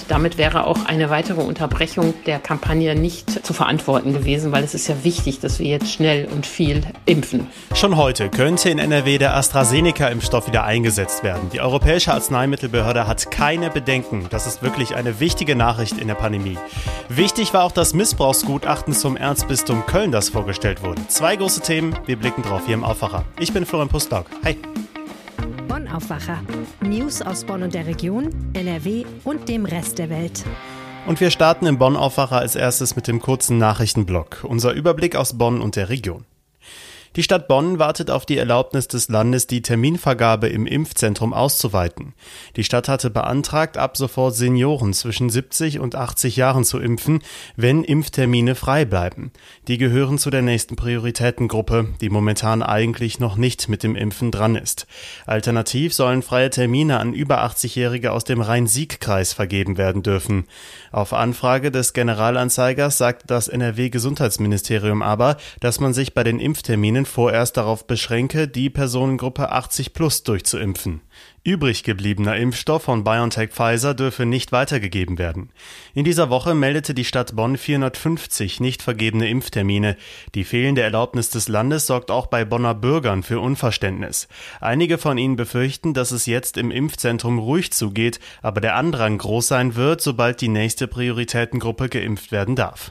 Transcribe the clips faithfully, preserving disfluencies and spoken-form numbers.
damit wäre auch eine weitere Unterbrechung der Kampagne nicht zu verantworten gewesen, weil es ist ja wichtig, dass wir jetzt schnell und viel impfen. Schon heute könnte in N R W der AstraZeneca-Impfstoff wieder eingesetzt werden. Die Europäische Arzneimittelbehörde hat keine Bedenken. Das ist wirklich eine wichtige Nachricht in der Pandemie. Wichtig war auch das Missbrauchsgutachten zum Erzbistum Köln, das vorgestellt wurde. Zwei große Themen, wir blicken drauf hier im Aufwacher. Ich bin Florian Pustlauk. Hi. Bonn Aufwacher. News aus Bonn und der Region, N R W und dem Rest der Welt. Und wir starten im Bonn Aufwacher als erstes mit dem kurzen Nachrichtenblock. Unser Überblick aus Bonn und der Region. Die Stadt Bonn wartet auf die Erlaubnis des Landes, die Terminvergabe im Impfzentrum auszuweiten. Die Stadt hatte beantragt, ab sofort Senioren zwischen siebzig und achtzig Jahren zu impfen, wenn Impftermine frei bleiben. Die gehören zu der nächsten Prioritätengruppe, die momentan eigentlich noch nicht mit dem Impfen dran ist. Alternativ sollen freie Termine an über achtzigjährige aus dem Rhein-Sieg-Kreis vergeben werden dürfen. Auf Anfrage des Generalanzeigers sagte das N R W-Gesundheitsministerium aber, dass man sich bei den Impfterminen vorerst darauf beschränke, die Personengruppe achtzig plus durchzuimpfen. Übrig gebliebener Impfstoff von BioNTech-Pfizer dürfe nicht weitergegeben werden. In dieser Woche meldete die Stadt Bonn vierhundertfünfzig nicht vergebene Impftermine. Die fehlende Erlaubnis des Landes sorgt auch bei Bonner Bürgern für Unverständnis. Einige von ihnen befürchten, dass es jetzt im Impfzentrum ruhig zugeht, aber der Andrang groß sein wird, sobald die nächste Prioritätengruppe geimpft werden darf.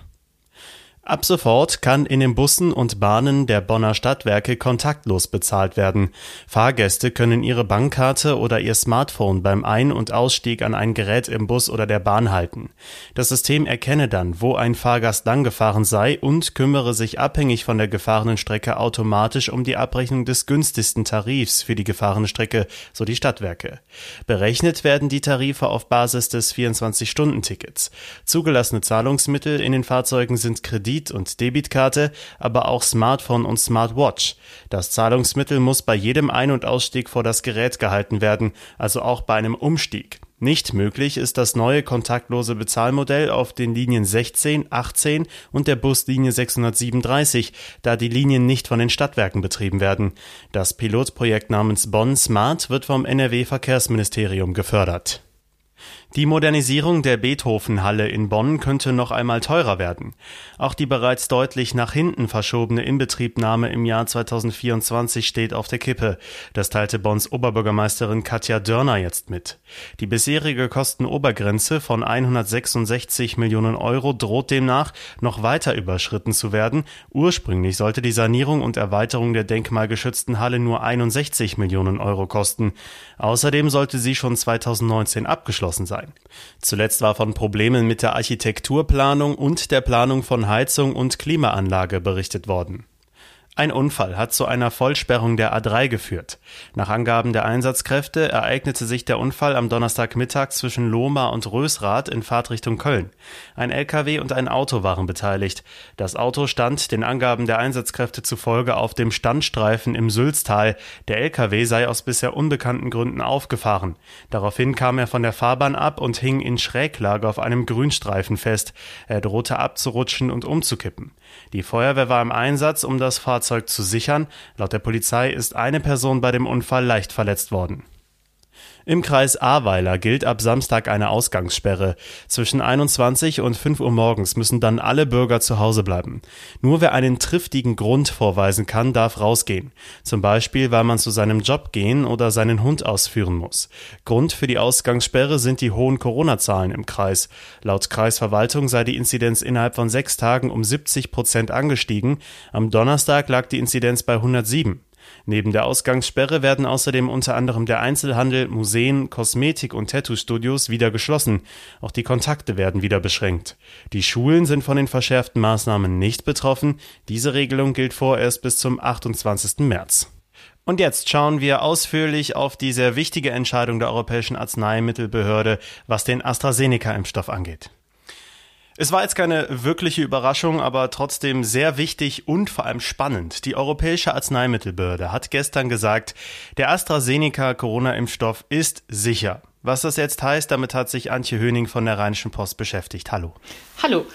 Ab sofort kann in den Bussen und Bahnen der Bonner Stadtwerke kontaktlos bezahlt werden. Fahrgäste können ihre Bankkarte oder ihr Smartphone beim Ein- und Ausstieg an ein Gerät im Bus oder der Bahn halten. Das System erkenne dann, wo ein Fahrgast lang gefahren sei und kümmere sich abhängig von der gefahrenen Strecke automatisch um die Abrechnung des günstigsten Tarifs für die gefahrene Strecke, so die Stadtwerke. Berechnet werden die Tarife auf Basis des vierundzwanzig-Stunden-Tickets. Zugelassene Zahlungsmittel in den Fahrzeugen sind Kredit und Debitkarte, aber auch Smartphone und Smartwatch. Das Zahlungsmittel muss bei jedem Ein- und Ausstieg vor das Gerät gehalten werden, also auch bei einem Umstieg. Nicht möglich ist das neue kontaktlose Bezahlmodell auf den Linien sechzehn, achtzehn und der Buslinie sechshundertsiebenunddreißig, da die Linien nicht von den Stadtwerken betrieben werden. Das Pilotprojekt namens Bonn Smart wird vom N R W-Verkehrsministerium gefördert. Die Modernisierung der Beethoven-Halle in Bonn könnte noch einmal teurer werden. Auch die bereits deutlich nach hinten verschobene Inbetriebnahme im Jahr zweitausendvierundzwanzig steht auf der Kippe. Das teilte Bonns Oberbürgermeisterin Katja Dörner jetzt mit. Die bisherige Kostenobergrenze von hundertsechsundsechzig Millionen Euro droht demnach noch weiter überschritten zu werden. Ursprünglich sollte die Sanierung und Erweiterung der denkmalgeschützten Halle nur einundsechzig Millionen Euro kosten. Außerdem sollte sie schon zweitausendneunzehn abgeschlossen sein. Zuletzt war von Problemen mit der Architekturplanung und der Planung von Heizung und Klimaanlage berichtet worden. Ein Unfall hat zu einer Vollsperrung der A drei geführt. Nach Angaben der Einsatzkräfte ereignete sich der Unfall am Donnerstagmittag zwischen Lohmar und Rösrath in Fahrtrichtung Köln. Ein L K W und ein Auto waren beteiligt. Das Auto stand den Angaben der Einsatzkräfte zufolge auf dem Standstreifen im Sülztal. Der L K W sei aus bisher unbekannten Gründen aufgefahren. Daraufhin kam er von der Fahrbahn ab und hing in Schräglage auf einem Grünstreifen fest. Er drohte abzurutschen und umzukippen. Die Feuerwehr war im Einsatz, um das Fahrzeug zu sichern. Laut der Polizei ist eine Person bei dem Unfall leicht verletzt worden. Im Kreis Ahrweiler gilt ab Samstag eine Ausgangssperre. Zwischen einundzwanzig und fünf Uhr morgens müssen dann alle Bürger zu Hause bleiben. Nur wer einen triftigen Grund vorweisen kann, darf rausgehen. Zum Beispiel, weil man zu seinem Job gehen oder seinen Hund ausführen muss. Grund für die Ausgangssperre sind die hohen Corona-Zahlen im Kreis. Laut Kreisverwaltung sei die Inzidenz innerhalb von sechs Tagen um siebzig Prozent angestiegen. Am Donnerstag lag die Inzidenz bei hundertsieben. Neben der Ausgangssperre werden außerdem unter anderem der Einzelhandel, Museen, Kosmetik- und Tattoo-Studios wieder geschlossen. Auch die Kontakte werden wieder beschränkt. Die Schulen sind von den verschärften Maßnahmen nicht betroffen. Diese Regelung gilt vorerst bis zum achtundzwanzigsten März. Und jetzt schauen wir ausführlich auf die sehr wichtige Entscheidung der Europäischen Arzneimittelbehörde, was den AstraZeneca-Impfstoff angeht. Es war jetzt keine wirkliche Überraschung, aber trotzdem sehr wichtig und vor allem spannend. Die Europäische Arzneimittelbehörde hat gestern gesagt, der AstraZeneca-Corona-Impfstoff ist sicher. Was das jetzt heißt, damit hat sich Antje Höning von der Rheinischen Post beschäftigt. Hallo. Hallo.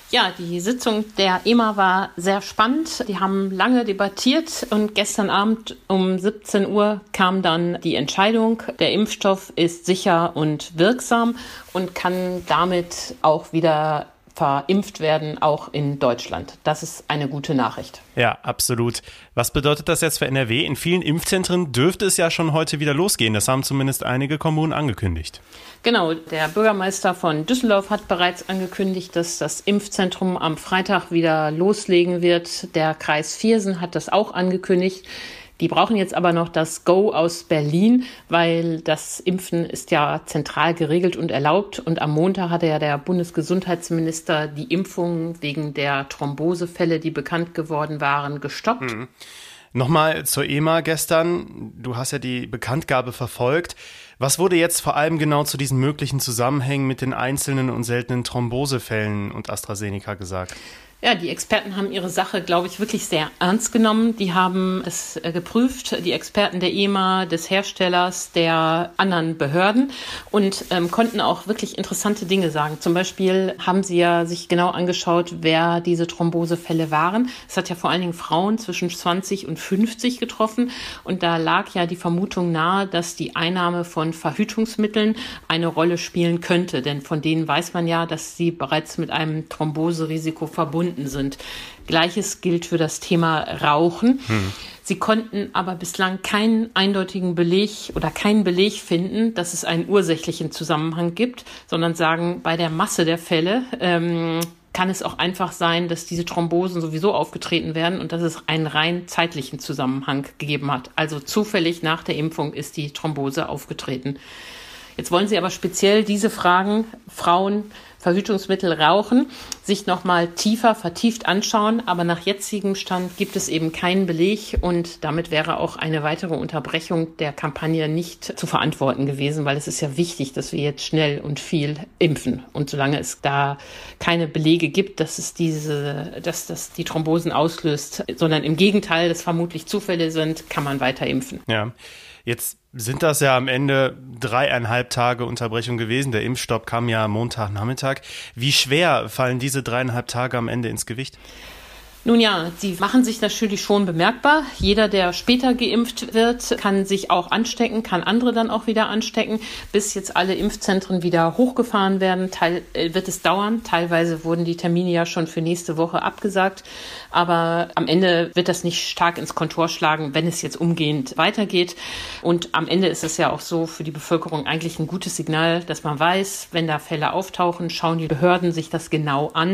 Ja, die Sitzung der E M A war sehr spannend. Die haben lange debattiert und gestern Abend um siebzehn Uhr kam dann die Entscheidung. Der Impfstoff ist sicher und wirksam und kann damit auch wieder verimpft werden, auch in Deutschland. Das ist eine gute Nachricht. Ja, absolut. Was bedeutet das jetzt für N R W? In vielen Impfzentren dürfte es ja schon heute wieder losgehen. Das haben zumindest einige Kommunen angekündigt. Genau, der Bürgermeister von Düsseldorf hat bereits angekündigt, dass das Impfzentrum am Freitag wieder loslegen wird. Der Kreis Viersen hat das auch angekündigt. Die brauchen jetzt aber noch das Go aus Berlin, weil das Impfen ist ja zentral geregelt und erlaubt. Und am Montag hatte ja der Bundesgesundheitsminister die Impfungen wegen der Thrombosefälle, die bekannt geworden waren, gestoppt. Mhm. Nochmal zur E M A gestern. Du hast ja die Bekanntgabe verfolgt. Was wurde jetzt vor allem genau zu diesen möglichen Zusammenhängen mit den einzelnen und seltenen Thrombosefällen und AstraZeneca gesagt? Ja, die Experten haben ihre Sache, glaube ich, wirklich sehr ernst genommen. Die haben es äh, geprüft, die Experten der E M A, des Herstellers, der anderen Behörden und ähm, konnten auch wirklich interessante Dinge sagen. Zum Beispiel haben sie ja sich genau angeschaut, wer diese Thrombosefälle waren. Es hat ja vor allen Dingen Frauen zwischen zwanzig und fünfzig getroffen und da lag ja die Vermutung nahe, dass die Einnahme von Verhütungsmitteln eine Rolle spielen könnte. Denn von denen weiß man ja, dass sie bereits mit einem Thromboserisiko verbunden sind. Gleiches gilt für das Thema Rauchen. Hm. Sie konnten aber bislang keinen eindeutigen Beleg oder keinen Beleg finden, dass es einen ursächlichen Zusammenhang gibt, sondern sagen, bei der Masse der Fälle ähm, kann es auch einfach sein, dass diese Thrombosen sowieso aufgetreten werden und dass es einen rein zeitlichen Zusammenhang gegeben hat. Also zufällig nach der Impfung ist die Thrombose aufgetreten. Jetzt wollen Sie aber speziell diese Fragen, Frauen, Verhütungsmittel, Rauchen, sich nochmal tiefer, vertieft anschauen. Aber nach jetzigem Stand gibt es eben keinen Beleg und damit wäre auch eine weitere Unterbrechung der Kampagne nicht zu verantworten gewesen, weil es ist ja wichtig, dass wir jetzt schnell und viel impfen. Und solange es da keine Belege gibt, dass es diese, dass das die Thrombosen auslöst, sondern im Gegenteil, dass vermutlich Zufälle sind, kann man weiter impfen. Ja. Jetzt sind das ja am Ende dreieinhalb Tage Unterbrechung gewesen. Der Impfstopp kam ja Montagnachmittag. Wie schwer fallen diese dreieinhalb Tage am Ende ins Gewicht? Nun ja, sie machen sich natürlich schon bemerkbar. Jeder, der später geimpft wird, kann sich auch anstecken, kann andere dann auch wieder anstecken. Bis jetzt alle Impfzentren wieder hochgefahren werden, teil, äh, wird es dauern. Teilweise wurden die Termine ja schon für nächste Woche abgesagt. Aber am Ende wird das nicht stark ins Kontor schlagen, wenn es jetzt umgehend weitergeht. Und am Ende ist es ja auch so für die Bevölkerung eigentlich ein gutes Signal, dass man weiß, wenn da Fälle auftauchen, schauen die Behörden sich das genau an.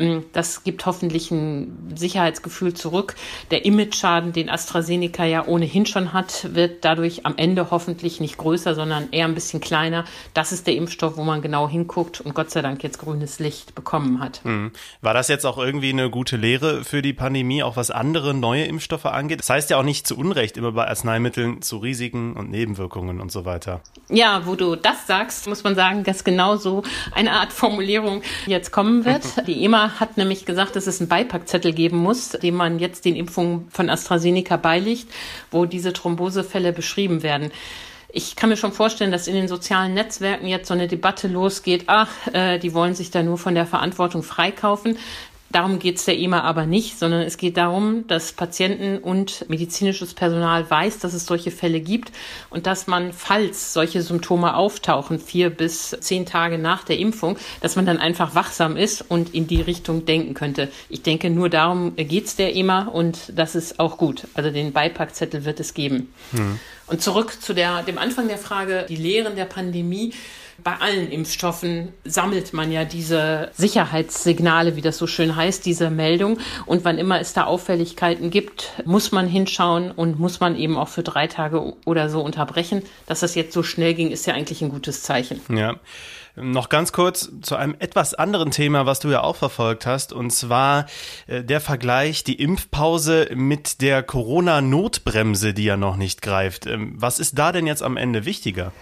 Das gibt hoffentlich ein Sicherheitsgefühl zurück. Der Image-Schaden, den AstraZeneca ja ohnehin schon hat, wird dadurch am Ende hoffentlich nicht größer, sondern eher ein bisschen kleiner. Das ist der Impfstoff, wo man genau hinguckt und Gott sei Dank jetzt grünes Licht bekommen hat. Mhm. War das jetzt auch irgendwie eine gute Lehre für die Pandemie, auch was andere neue Impfstoffe angeht? Das heißt ja auch nicht zu Unrecht immer bei Arzneimitteln zu Risiken und Nebenwirkungen und so weiter. Ja, wo du das sagst, muss man sagen, dass genau so eine Art Formulierung jetzt kommen wird. Die E M A hat nämlich gesagt, dass es einen Beipackzettel geben muss, dem man jetzt den Impfungen von AstraZeneca beilegt, wo diese Thrombosefälle beschrieben werden. Ich kann mir schon vorstellen, dass in den sozialen Netzwerken jetzt so eine Debatte losgeht, ach, äh, die wollen sich da nur von der Verantwortung freikaufen. Darum geht es der E M A aber nicht, sondern es geht darum, dass Patienten und medizinisches Personal weiß, dass es solche Fälle gibt und dass man, falls solche Symptome auftauchen, vier bis zehn Tage nach der Impfung, dass man dann einfach wachsam ist und in die Richtung denken könnte. Ich denke, nur darum geht es der E M A und das ist auch gut. Also den Beipackzettel wird es geben. Hm. Und zurück zu der, dem Anfang der Frage, die Lehren der Pandemie. Bei allen Impfstoffen sammelt man ja diese Sicherheitssignale, wie das so schön heißt, diese Meldung. Und wann immer es da Auffälligkeiten gibt, muss man hinschauen und muss man eben auch für drei Tage oder so unterbrechen. Dass das jetzt so schnell ging, ist ja eigentlich ein gutes Zeichen. Ja. Noch ganz kurz zu einem etwas anderen Thema, was du ja auch verfolgt hast, und zwar äh, der Vergleich, die Impfpause mit der Corona-Notbremse, die ja noch nicht greift. Ähm, was ist da denn jetzt am Ende wichtiger?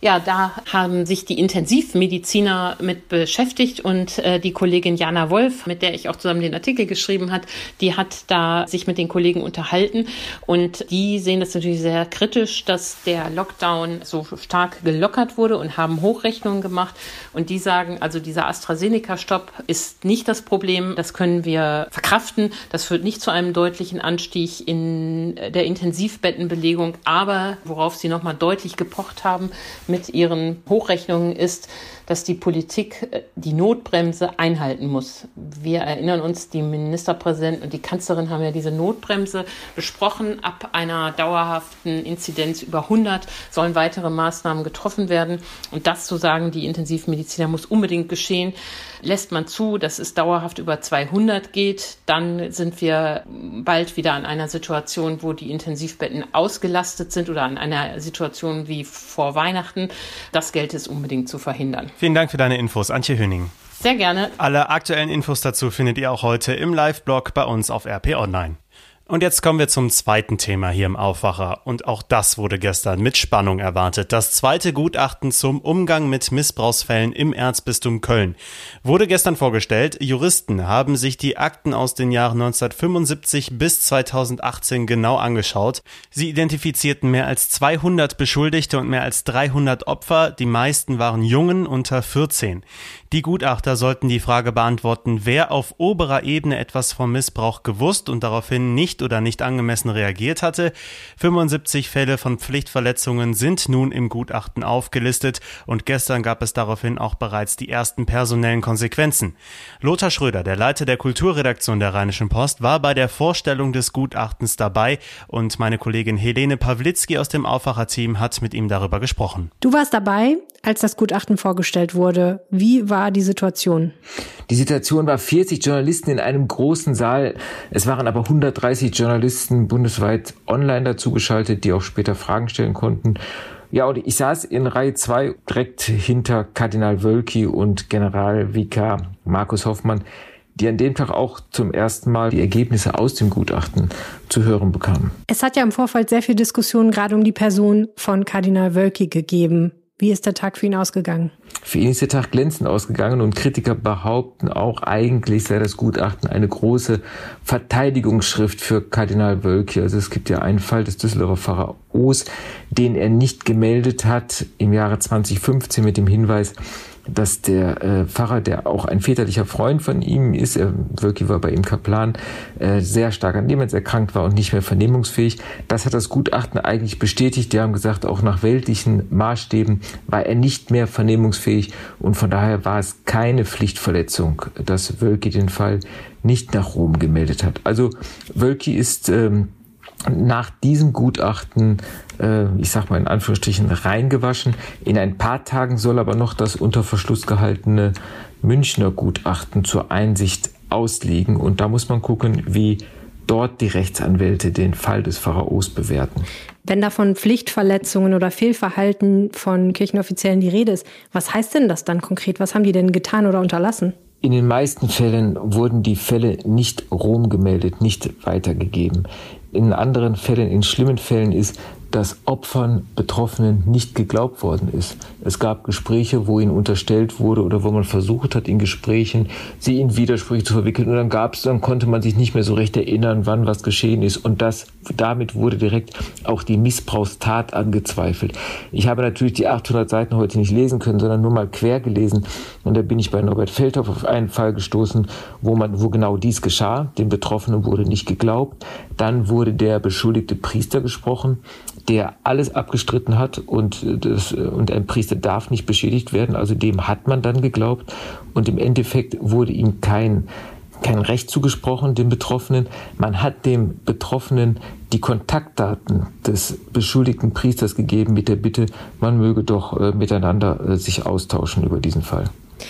Ja, da haben sich die Intensivmediziner mit beschäftigt und äh, die Kollegin Jana Wolf, mit der ich auch zusammen den Artikel geschrieben hat, die hat da sich mit den Kollegen unterhalten und die sehen das natürlich sehr kritisch, dass der Lockdown so stark gelockert wurde und haben Hochrechnungen gemacht und die sagen, also dieser AstraZeneca-Stopp ist nicht das Problem, das können wir verkraften, das führt nicht zu einem deutlichen Anstieg in der Intensivbettenbelegung, aber worauf sie nochmal deutlich gepocht haben, mit ihren Hochrechnungen ist, dass die Politik die Notbremse einhalten muss. Wir erinnern uns, die Ministerpräsident und die Kanzlerin haben ja diese Notbremse besprochen. Ab einer dauerhaften Inzidenz über hundert sollen weitere Maßnahmen getroffen werden. Und das, so sagen die Intensivmediziner, muss unbedingt geschehen. Lässt man zu, dass es dauerhaft über zweihundert geht, dann sind wir bald wieder an einer Situation, wo die Intensivbetten ausgelastet sind oder an einer Situation wie vor Weihnachten. Das gilt es unbedingt zu verhindern. Vielen Dank für deine Infos, Antje Höning. Sehr gerne. Alle aktuellen Infos dazu findet ihr auch heute im Live-Blog bei uns auf R P Online. Und jetzt kommen wir zum zweiten Thema hier im Aufwacher. Und auch das wurde gestern mit Spannung erwartet. Das zweite Gutachten zum Umgang mit Missbrauchsfällen im Erzbistum Köln wurde gestern vorgestellt. Juristen haben sich die Akten aus den Jahren neunzehnhundertfünfundsiebzig bis zweitausendachtzehn genau angeschaut. Sie identifizierten mehr als zweihundert Beschuldigte und mehr als dreihundert Opfer. Die meisten waren Jungen unter vierzehn. Die Gutachter sollten die Frage beantworten, wer auf oberer Ebene etwas vom Missbrauch gewusst und daraufhin nicht oder nicht angemessen reagiert hatte. fünfundsiebzig Fälle von Pflichtverletzungen sind nun im Gutachten aufgelistet und gestern gab es daraufhin auch bereits die ersten personellen Konsequenzen. Lothar Schröder, der Leiter der Kulturredaktion der Rheinischen Post, war bei der Vorstellung des Gutachtens dabei und meine Kollegin Helene Pawlitzki aus dem Aufwacher-Team hat mit ihm darüber gesprochen. Du warst dabei, als das Gutachten vorgestellt wurde. Wie war die Situation? Die Situation war vierzig Journalisten in einem großen Saal. Es waren aber hundertdreißig Journalisten bundesweit online dazugeschaltet, die auch später Fragen stellen konnten. Ja, und ich saß in Reihe zwei direkt hinter Kardinal Wölki und Generalvikar Markus Hoffmann, die an dem Tag auch zum ersten Mal die Ergebnisse aus dem Gutachten zu hören bekamen. Es hat ja im Vorfeld sehr viel Diskussion gerade um die Person von Kardinal Wölki gegeben. Wie ist der Tag für ihn ausgegangen? Für ihn ist der Tag glänzend ausgegangen und Kritiker behaupten auch, eigentlich sei das Gutachten eine große Verteidigungsschrift für Kardinal Wölki. Also es gibt ja einen Fall des Düsseldorfer Pfarrer Oos, den er nicht gemeldet hat im Jahre zweitausendfünfzehn mit dem Hinweis, dass der äh, Pfarrer, der auch ein väterlicher Freund von ihm ist, er, Wölki war bei ihm Kaplan, äh, sehr stark an Demenz erkrankt war und nicht mehr vernehmungsfähig. Das hat das Gutachten eigentlich bestätigt. Die haben gesagt, auch nach weltlichen Maßstäben war er nicht mehr vernehmungsfähig und von daher war es keine Pflichtverletzung, dass Wölki den Fall nicht nach Rom gemeldet hat. Also Wölki ist ähm, nach diesem Gutachten, äh, ich sag mal in Anführungsstrichen, reingewaschen. In ein paar Tagen soll aber noch das unter Verschluss gehaltene Münchner Gutachten zur Einsicht ausliegen. Und da muss man gucken, wie dort die Rechtsanwälte den Fall des Pfarrer Oos bewerten. Wenn da von Pflichtverletzungen oder Fehlverhalten von Kirchenoffiziellen die Rede ist, was heißt denn das dann konkret? Was haben die denn getan oder unterlassen? In den meisten Fällen wurden die Fälle nicht Rom gemeldet, nicht weitergegeben. In anderen Fällen, in schlimmen Fällen ist, dass Opfern, Betroffenen nicht geglaubt worden ist. Es gab Gespräche, wo ihnen unterstellt wurde oder wo man versucht hat, in Gesprächen sie in Widersprüche zu verwickeln. Und dann gab's, dann konnte man sich nicht mehr so recht erinnern, wann was geschehen ist. Und das, damit wurde direkt auch die Missbrauchstat angezweifelt. Ich habe natürlich die achthundert Seiten heute nicht lesen können, sondern nur mal quer gelesen. Und da bin ich bei Norbert Feldhoff auf einen Fall gestoßen, wo man, wo genau dies geschah. Den Betroffenen wurde nicht geglaubt. Dann wurde der beschuldigte Priester gesprochen, der alles abgestritten hat und, das, und ein Priester darf nicht beschädigt werden. Also dem hat man dann geglaubt und im Endeffekt wurde ihm kein, kein Recht zugesprochen, dem Betroffenen. Man hat dem Betroffenen die Kontaktdaten des beschuldigten Priesters gegeben mit der Bitte, man möge doch äh, miteinander äh, sich austauschen über diesen Fall.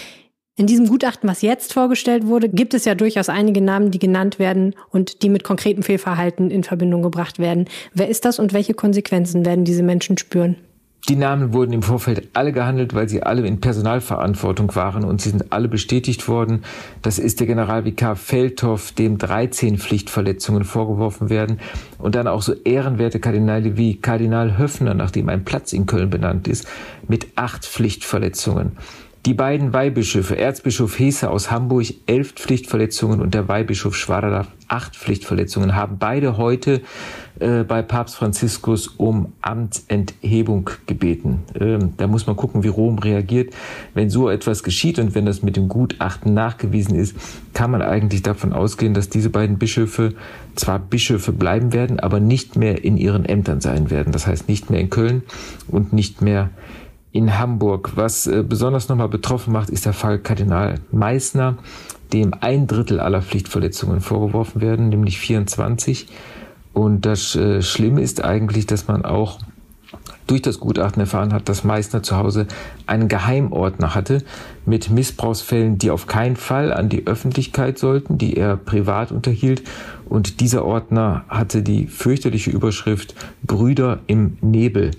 In diesem Gutachten, was jetzt vorgestellt wurde, gibt es ja durchaus einige Namen, die genannt werden und die mit konkretem Fehlverhalten in Verbindung gebracht werden. Wer ist das und welche Konsequenzen werden diese Menschen spüren? Die Namen wurden im Vorfeld alle gehandelt, weil sie alle in Personalverantwortung waren und sie sind alle bestätigt worden. Das ist der Generalvikar Feldhoff, dem dreizehn Pflichtverletzungen vorgeworfen werden. Und dann auch so ehrenwerte Kardinale wie Kardinal Höffner, nach dem ein Platz in Köln benannt ist, mit acht Pflichtverletzungen. Die beiden Weihbischöfe, Erzbischof Hesse aus Hamburg, elf Pflichtverletzungen und der Weihbischof Schwadala, acht Pflichtverletzungen, haben beide heute äh, bei Papst Franziskus um Amtsenthebung gebeten. Ähm, da muss man gucken, wie Rom reagiert. Wenn so etwas geschieht und wenn das mit dem Gutachten nachgewiesen ist, kann man eigentlich davon ausgehen, dass diese beiden Bischöfe zwar Bischöfe bleiben werden, aber nicht mehr in ihren Ämtern sein werden. Das heißt nicht mehr in Köln und nicht mehr in Hamburg. Was äh, besonders nochmal betroffen macht, ist der Fall Kardinal Meissner, dem ein Drittel aller Pflichtverletzungen vorgeworfen werden, nämlich vierundzwanzig. Und das äh, Schlimme ist eigentlich, dass man auch durch das Gutachten erfahren hat, dass Meissner zu Hause einen Geheimordner hatte mit Missbrauchsfällen, die auf keinen Fall an die Öffentlichkeit sollten, die er privat unterhielt. Und dieser Ordner hatte die fürchterliche Überschrift Brüder im Nebel.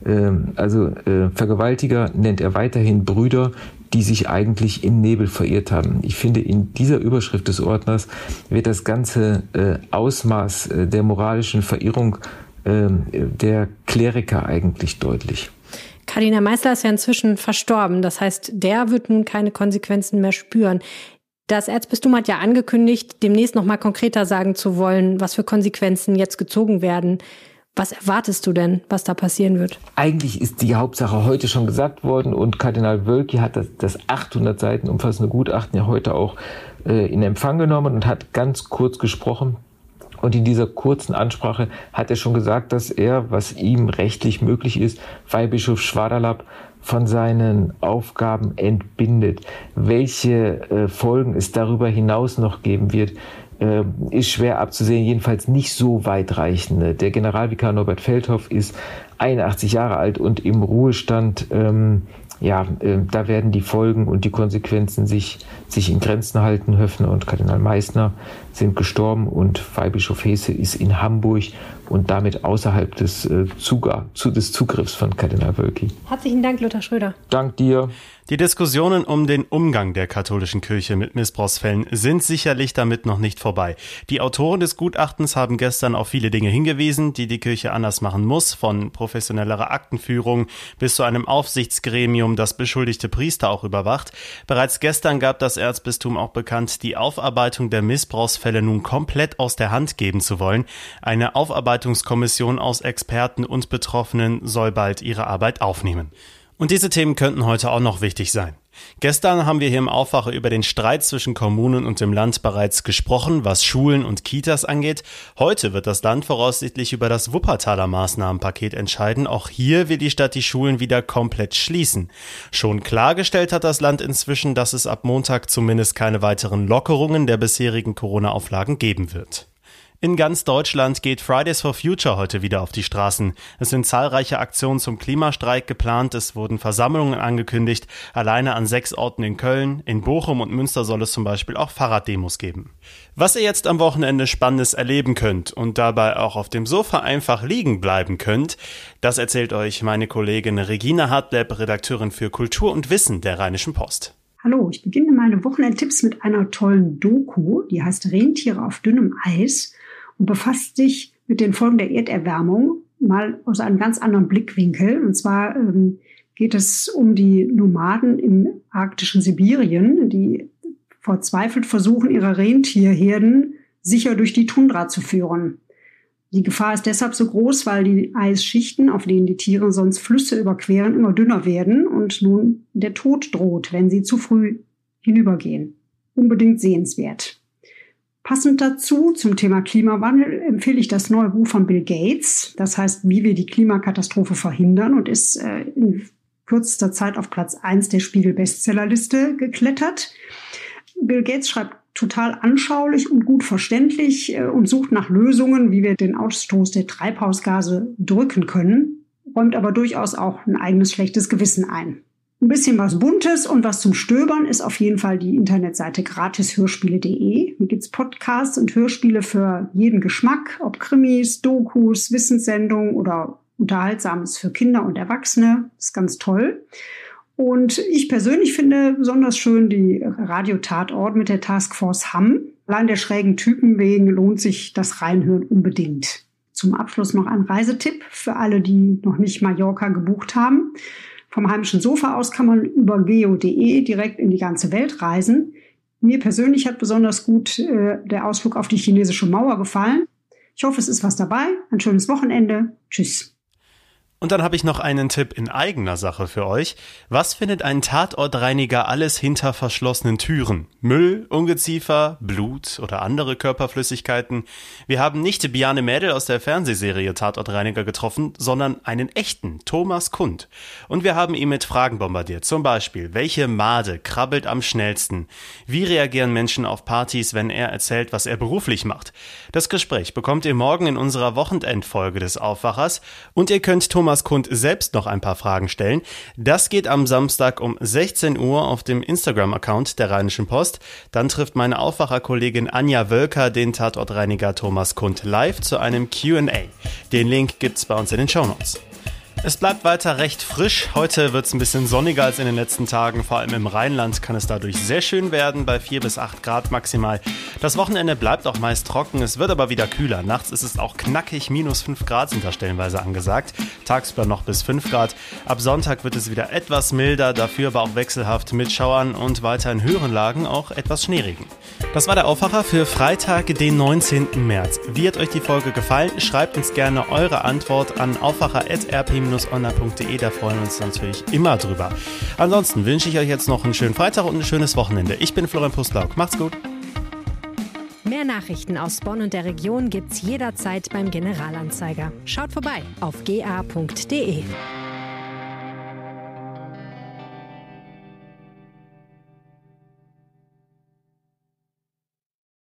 Also äh, Vergewaltiger nennt er weiterhin Brüder, die sich eigentlich im Nebel verirrt haben. Ich finde, in dieser Überschrift des Ordners wird das ganze äh, Ausmaß äh, der moralischen Verirrung äh, der Kleriker eigentlich deutlich. Kardinal Meissner ist ja inzwischen verstorben. Das heißt, der wird nun keine Konsequenzen mehr spüren. Das Erzbistum hat ja angekündigt, demnächst noch mal konkreter sagen zu wollen, was für Konsequenzen jetzt gezogen werden. Was erwartest du denn, was da passieren wird? Eigentlich ist die Hauptsache heute schon gesagt worden und Kardinal Wölki hat das, das achthundert Seiten umfassende Gutachten ja heute auch äh, in Empfang genommen und hat ganz kurz gesprochen. Und in dieser kurzen Ansprache hat er schon gesagt, dass er, was ihm rechtlich möglich ist, Weihbischof Schwadala von seinen Aufgaben entbindet. Welche äh, Folgen es darüber hinaus noch geben wird, äh, ist schwer abzusehen, jedenfalls nicht so weitreichende. Der Generalvikar Norbert Feldhoff ist einundachtzig Jahre alt und im Ruhestand. Ähm, ja, äh, da werden die Folgen und die Konsequenzen sich, sich in Grenzen halten. Höffner und Kardinal Meissner sind gestorben und Weihbischof Hesse ist in Hamburg und damit außerhalb des, äh, Zuga- zu, des Zugriffs von Kardinal Wölki. Herzlichen Dank, Lothar Schröder. Dank dir. Die Diskussionen um den Umgang der katholischen Kirche mit Missbrauchsfällen sind sicherlich damit noch nicht vorbei. Die Autoren des Gutachtens haben gestern auf viele Dinge hingewiesen, die die Kirche anders machen muss, von professionellerer Aktenführung bis zu einem Aufsichtsgremium, das beschuldigte Priester auch überwacht. Bereits gestern gab das Erzbistum auch bekannt, die Aufarbeitung der Missbrauchsfälle nun komplett aus der Hand geben zu wollen. Eine Aufarbeitungskommission aus Experten und Betroffenen soll bald ihre Arbeit aufnehmen. Und diese Themen könnten heute auch noch wichtig sein. Gestern haben wir hier im Aufwacher über den Streit zwischen Kommunen und dem Land bereits gesprochen, was Schulen und Kitas angeht. Heute wird das Land voraussichtlich über das Wuppertaler Maßnahmenpaket entscheiden. Auch hier will die Stadt die Schulen wieder komplett schließen. Schon klargestellt hat das Land inzwischen, dass es ab Montag zumindest keine weiteren Lockerungen der bisherigen Corona-Auflagen geben wird. In ganz Deutschland geht Fridays for Future heute wieder auf die Straßen. Es sind zahlreiche Aktionen zum Klimastreik geplant, es wurden Versammlungen angekündigt, alleine an sechs Orten in Köln, in Bochum und Münster soll es zum Beispiel auch Fahrraddemos geben. Was ihr jetzt am Wochenende Spannendes erleben könnt und dabei auch auf dem Sofa einfach liegen bleiben könnt, das erzählt euch meine Kollegin Regina Hartleb, Redakteurin für Kultur und Wissen der Rheinischen Post. Hallo, ich beginne meine Wochenendtipps mit einer tollen Doku, die heißt Rentiere auf dünnem Eis und befasst sich mit den Folgen der Erderwärmung mal aus einem ganz anderen Blickwinkel. Und zwar ähm, geht es um die Nomaden im arktischen Sibirien, die verzweifelt versuchen, ihre Rentierherden sicher durch die Tundra zu führen. Die Gefahr ist deshalb so groß, weil die Eisschichten, auf denen die Tiere sonst Flüsse überqueren, immer dünner werden und nun der Tod droht, wenn sie zu früh hinübergehen. Unbedingt sehenswert. Passend dazu, zum Thema Klimawandel, empfehle ich das neue Buch von Bill Gates. Das heißt, wie wir die Klimakatastrophe verhindern, und ist äh, in kürzester Zeit auf Platz eins der Spiegel-Bestsellerliste geklettert. Bill Gates schreibt total anschaulich und gut verständlich äh, und sucht nach Lösungen, wie wir den Ausstoß der Treibhausgase drücken können, räumt aber durchaus auch ein eigenes schlechtes Gewissen ein. Ein bisschen was Buntes und was zum Stöbern ist auf jeden Fall die Internetseite gratis hörspiele punkt de. Hier gibt's Podcasts und Hörspiele für jeden Geschmack, ob Krimis, Dokus, Wissenssendungen oder Unterhaltsames für Kinder und Erwachsene. Das ist ganz toll. Und ich persönlich finde besonders schön die Radio-Tatort mit der Taskforce Hamm. Allein der schrägen Typen wegen lohnt sich das Reinhören unbedingt. Zum Abschluss noch ein Reisetipp für alle, die noch nicht Mallorca gebucht haben. Vom heimischen Sofa aus kann man über geo punkt de direkt in die ganze Welt reisen. Mir persönlich hat besonders gut äh, der Ausflug auf die chinesische Mauer gefallen. Ich hoffe, es ist was dabei. Ein schönes Wochenende. Tschüss. Und dann habe ich noch einen Tipp in eigener Sache für euch. Was findet ein Tatortreiniger alles hinter verschlossenen Türen? Müll, Ungeziefer, Blut oder andere Körperflüssigkeiten? Wir haben nicht Biane Mädel aus der Fernsehserie Tatortreiniger getroffen, sondern einen echten, Thomas Kund. Und wir haben ihn mit Fragen bombardiert. Zum Beispiel, welche Made krabbelt am schnellsten? Wie reagieren Menschen auf Partys, wenn er erzählt, was er beruflich macht? Das Gespräch bekommt ihr morgen in unserer Wochenendfolge des Aufwachers. Und ihr könnt Thomas Kund selbst noch ein paar Fragen stellen. Das geht am Samstag um sechzehn Uhr auf dem Instagram-Account der Rheinischen Post. Dann trifft meine Aufwacherkollegin Anja Wölker den Tatortreiniger Thomas Kund live zu einem Q und A. Den Link gibt's bei uns in den Shownotes. Es bleibt weiter recht frisch. Heute wird es ein bisschen sonniger als in den letzten Tagen. Vor allem im Rheinland kann es dadurch sehr schön werden, bei vier bis acht Grad maximal. Das Wochenende bleibt auch meist trocken, es wird aber wieder kühler. Nachts ist es auch knackig, minus fünf Grad sind da stellenweise angesagt. Tagsüber noch bis fünf Grad. Ab Sonntag wird es wieder etwas milder, dafür aber auch wechselhaft mit Schauern und weiter in höheren Lagen auch etwas Schneeregen. Das war der Aufwacher für Freitag, den neunzehnten März. Wie hat euch die Folge gefallen? Schreibt uns gerne eure Antwort an aufwacher at r p bindestrich online punkt de, da freuen wir uns natürlich immer drüber. Ansonsten wünsche ich euch jetzt noch einen schönen Freitag und ein schönes Wochenende. Ich bin Florian Pustlauk. Macht's gut. Mehr Nachrichten aus Bonn und der Region gibt's jederzeit beim Generalanzeiger. Schaut vorbei auf g a punkt de.